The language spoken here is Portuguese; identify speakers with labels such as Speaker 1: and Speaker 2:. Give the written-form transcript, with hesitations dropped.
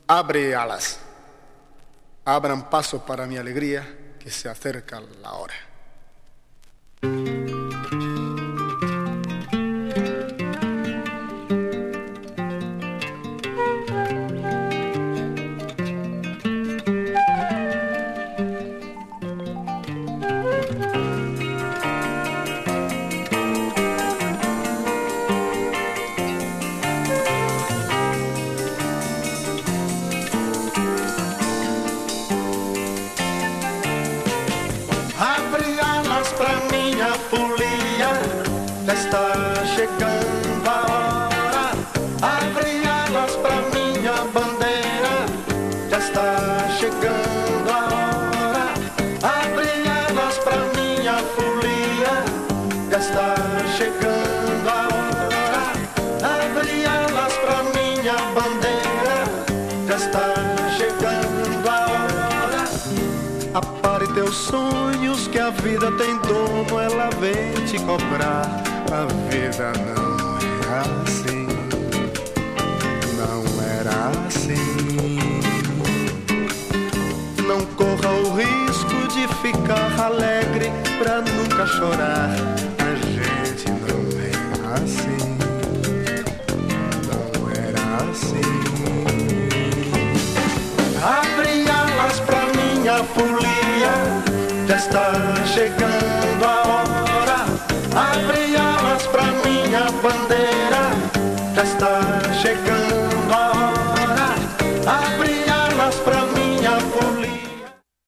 Speaker 1: Abre alas, abran paso para mi alegría, que se acerca la hora.
Speaker 2: Já está chegando a hora, abre alas pra minha bandeira. Já está chegando a hora, abre alas pra minha folia. Já está chegando a hora, abre alas pra minha bandeira. Já está chegando a hora. Apare teus sonhos que a vida tem dono, ela vem te cobrar.
Speaker 1: A vida não é assim, não era assim.
Speaker 2: Não corra o risco de ficar alegre pra nunca chorar.
Speaker 1: A gente não é assim, não era assim.
Speaker 2: Abre alas pra minha folia, já está chegando